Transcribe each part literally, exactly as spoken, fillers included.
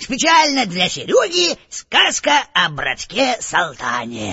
Специально для Сереги сказка о братке Салтане.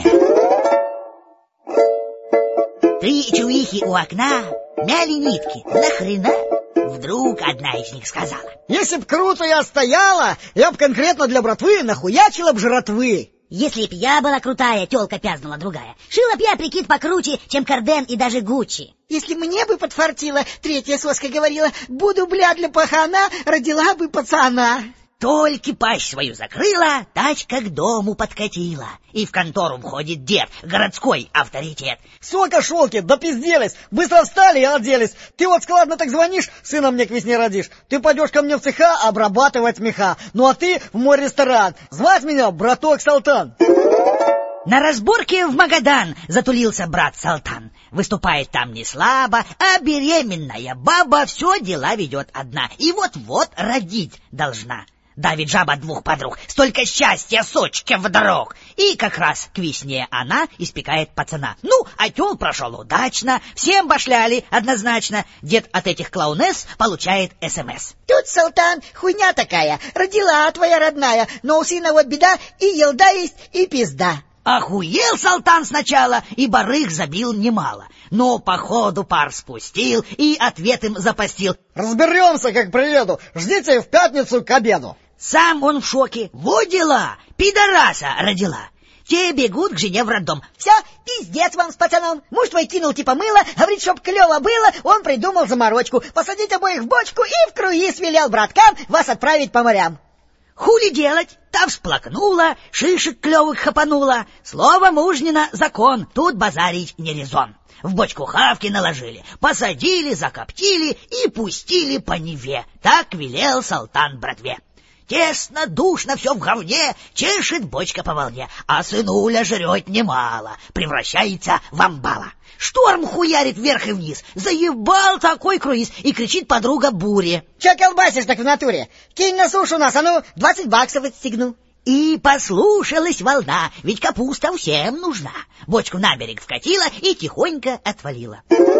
Три чувихи у окна мяли нитки. Нахрена? Вдруг одна из них сказала: если б круто я стояла, я б конкретно для братвы нахуячила б жратвы. Если б я была крутая, тёлка пязнула другая, шила б я прикид покруче, чем Карден и даже Гуччи. Если мне бы подфартило, третья соска говорила, буду, бля, для пахана, родила бы пацана. Только пасть свою закрыла, тачка к дому подкатила. И в контору входит дед, городской авторитет. Сока шелки, да пизделись, быстро встали и оделись. Ты вот складно так звонишь, сына мне к весне родишь. Ты пойдешь ко мне в цеха обрабатывать меха. Ну а ты в мой ресторан. Звать меня браток Салтан. На разборке в Магадан затулился брат Салтан. Выступает там не слабо, а беременная баба все дела ведет одна. И вот-вот родить должна. Давит жаба двух подруг, столько счастья сочки вдруг. И как раз к весне она испекает пацана. Ну, а тёл прошел удачно, всем башляли однозначно. Дед от этих клоунесс получает СМС. Тут, Салтан, хуйня такая, родила твоя родная, но у сына вот беда, и елда есть, и пизда. Охуел Салтан сначала, и барыг забил немало. Но по ходу пар спустил и ответ им запастил. Разберемся, как приеду, ждите в пятницу к обеду. Сам он в шоке. Вот дела, пидораса родила. Те бегут к жене в роддом. Все, пиздец вам с пацаном. Муж твой кинул типа мыло, говорит, чтоб клево было, он придумал заморочку. Посадить обоих в бочку и в круиз велел браткам вас отправить по морям. Хули делать? Та всплакнула, шишек клевых хапанула. Слово мужнина — закон, тут базарить не резон. В бочку хавки наложили, посадили, закоптили и пустили по Неве. Так велел Салтан братве. Тесно, душно, все в говне, чешет бочка по волне, а сынуля жрет немало, превращается в амбала. Шторм хуярит вверх и вниз, заебал такой круиз, и кричит подруга Буре. Че колбасишь так в натуре? Кинь на сушу нас, а ну, двадцать баксов отстегну. И послушалась волна, ведь капуста всем нужна. Бочку на берег вкатила и тихонько отвалила.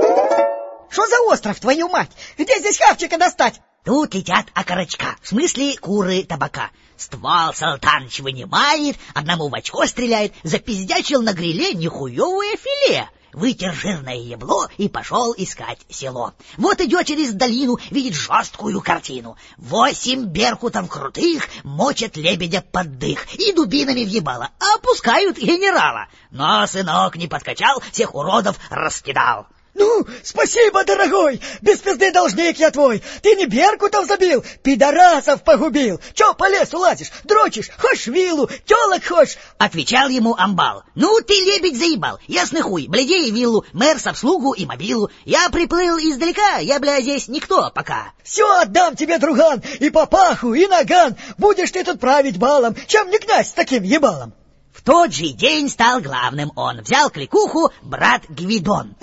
Что за остров, твою мать? Где здесь хавчика достать? Тут летят окорочка, в смысле куры табака. Ствол Салтаныч вынимает, одному в очко стреляет, запиздячил на гриле нихуевое филе. Вытер жирное ебло и пошел искать село. Вот идет через долину, видит жесткую картину. Восемь беркутов крутых мочат лебедя под дых и дубинами въебало, опускают генерала. Но сынок не подкачал, всех уродов раскидал. Ну, спасибо, дорогой, без пизды должник я твой. Ты не беркутов забил, пидорасов погубил. Че по лесу лазишь, дрочишь, хочешь виллу, телок хочешь? Отвечал ему амбал. Ну ты, лебедь, заебал, ясный хуй, блядей виллу, мэр с обслугу и мобилу. Я приплыл издалека, я, бля, здесь никто пока. Все отдам тебе, друган, и папаху, и наган. Будешь ты тут править балом, чем не князь с таким ебалом. В тот же день стал главным он. Взял кликуху брат Гвидон.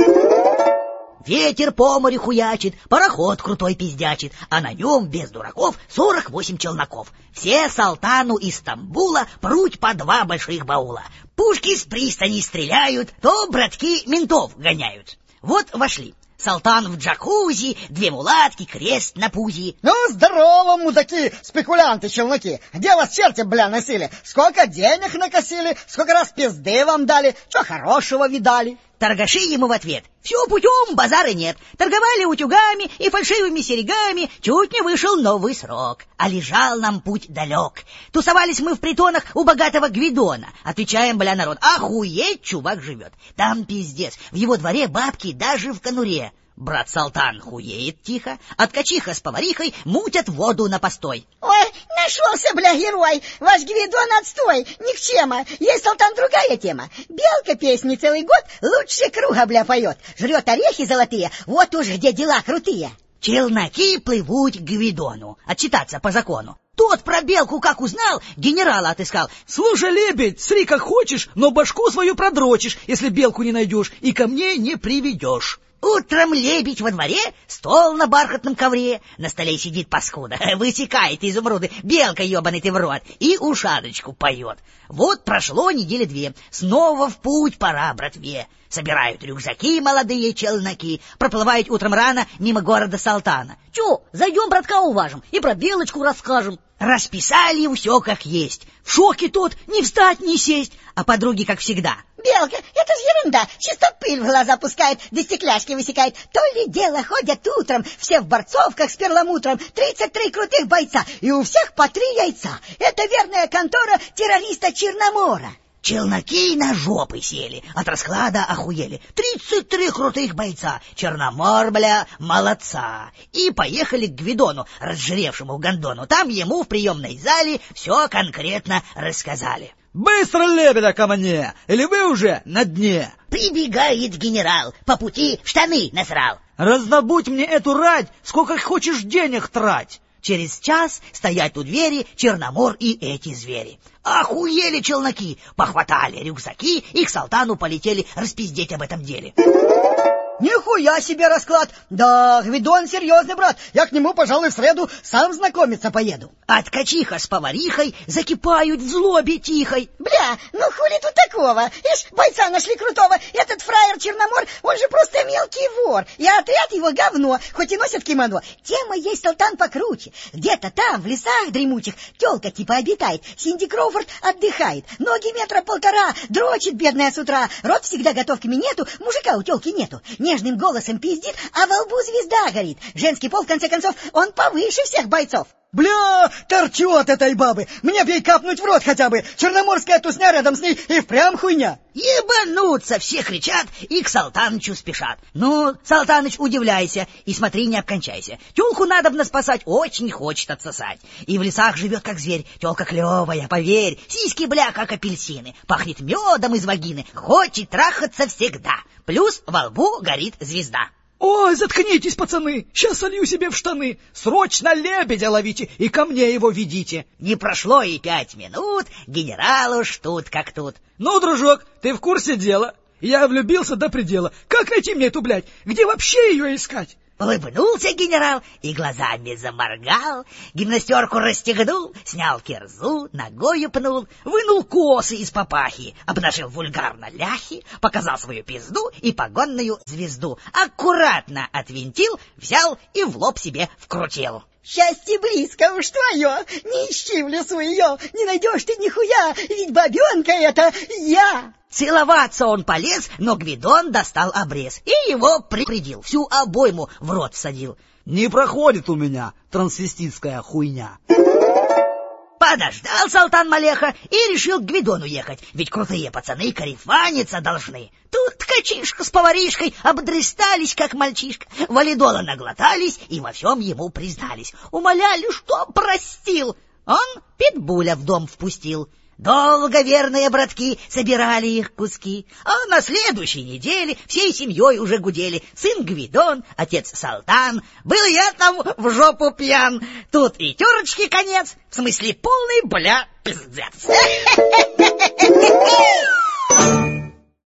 Ветер по морю хуячит, пароход крутой пиздячит, а на нем, без дураков, сорок восемь челноков. Все Салтану из Стамбула пруть по два больших баула. Пушки с пристани стреляют, то братки ментов гоняют. Вот вошли. Салтан в джакузи, две мулатки, крест на пузи. Ну, здорово, мудаки, спекулянты, челноки. Где вас черти, бля, носили? Сколько денег накосили? Сколько раз пизды вам дали? Что хорошего видали? Торгаши ему в ответ. Все путем, базара нет. Торговали утюгами и фальшивыми серьгами. Чуть не вышел новый срок. А лежал нам путь далек. Тусовались мы в притонах у богатого Гвидона. Отвечаем, бля, народ, охуеть чувак живет. Там пиздец. В его дворе бабки даже в конуре. Брат Салтан хуеет тихо, а ткачиха с поварихой мутят воду на постой. Ой, нашелся, бля, герой. Ваш Гвидон отстой, никчема. Есть, Салтан, другая тема. Белка песни целый год лучше круга, бля, поет. Жрет орехи золотые, вот уж где дела крутые. Челноки плывут к Гвидону, отчитаться по закону. Тот про белку как узнал, генерала отыскал. Слушай, лебедь, сри как хочешь, но башку свою продрочишь, если белку не найдешь, и ко мне не приведешь. Утром лебедь во дворе, стол на бархатном ковре, на столе сидит паскуда, высекает изумруды, белка ебаный ты в рот, и ушаночку поет. Вот прошло недели две, снова в путь пора, братве. Собирают рюкзаки молодые челноки, проплывают утром рано мимо города Салтана. Чё, зайдем братка уважим и про белочку расскажем. Расписали все как есть. В шоке тот, не встать, не сесть, а подруги, как всегда. Белка, это ж ерунда, чисто пыль в глаза пускает, да стекляшки высекает. То ли дело ходят утром, все в борцовках с перламутром, тридцать три крутых бойца, и у всех по три яйца. Это верная контора террориста Черномора. Челноки на жопы сели, от расклада охуели. Тридцать три крутых бойца, Черномор, бля, молодца. И поехали к Гвидону, разжиревшему гондону. Там ему в приемной зале все конкретно рассказали. Быстро, лебеда, ко мне, или вы уже на дне? Прибегает генерал, по пути в штаны насрал. Раздобудь мне эту рать, сколько хочешь денег трать. Через час стоять у двери Черномор и эти звери. Охуели челноки, похватали рюкзаки и к Салтану полетели распиздеть об этом деле. Нихуя себе расклад! Да, Гвидон серьезный брат. Я к нему, пожалуй, в среду сам знакомиться поеду. А ткачиха с поварихой закипают в злобе тихой. Бля, ну хули тут такого? Ишь, бойца нашли крутого. Этот фраер Черномор, он же просто мелкий вор. И отряд его говно, хоть и носит кимоно. Тема есть, Салтан, покруче. Где-то там, в лесах дремучих, тёлка типа обитает. Синди Кроуфорд отдыхает. Ноги метра полтора, дрочит бедная с утра. Рот всегда готов к минету, мужика у тёлки нету. Нежным голосом пиздит, а во лбу звезда горит. Женский пол, в конце концов, он повыше всех бойцов. Бля, торчу от этой бабы. Мне б ей капнуть в рот хотя бы. Черноморская тусня рядом с ней и впрямь хуйня. Ебануться, все кричат и к Салтанычу спешат. Ну, Салтаныч, удивляйся и смотри, не обкончайся. Тёлку надобно спасать, очень хочет отсосать. И в лесах живет как зверь, тёлка клевая, поверь. Сиськи, бля, как апельсины, пахнет медом из вагины, хочет трахаться всегда. Плюс во лбу горит звезда. Ой, заткнитесь, пацаны, сейчас солью себе в штаны. Срочно лебедя ловите и ко мне его ведите. Не прошло и пять минут, генерал уж тут как тут. Ну, дружок, ты в курсе дела? Я влюбился до предела. Как найти мне эту, блядь? Где вообще ее искать? Улыбнулся генерал и глазами заморгал, гимнастерку расстегнул, снял кирзу, ногою пнул, вынул косы из папахи, обнажил вульгарно ляхи, показал свою пизду и погонную звезду, аккуратно отвинтил, взял и в лоб себе вкрутил. Счастье близко уж твое, не ищи в лесу ее, не найдешь ты нихуя, ведь бабенка это я. Целоваться он полез, но Гвидон достал обрез и его припредил, всю обойму в рот всадил. Не проходит у меня трансвеститская хуйня. Подождал Салтан Малеха и решил к Гвидону ехать, ведь крутые пацаны карифаниться должны. Тут ткачишка с поваришкой обдрыстались, как мальчишка, валидола наглотались и во всем ему признались. Умоляли, что простил. Он питбуля в дом впустил. Долго верные братки собирали их куски, а на следующей неделе всей семьей уже гудели. Сын Гвидон, отец Салтан, был я там в жопу пьян. Тут и терочки конец, в смысле полный, бля, пиздец.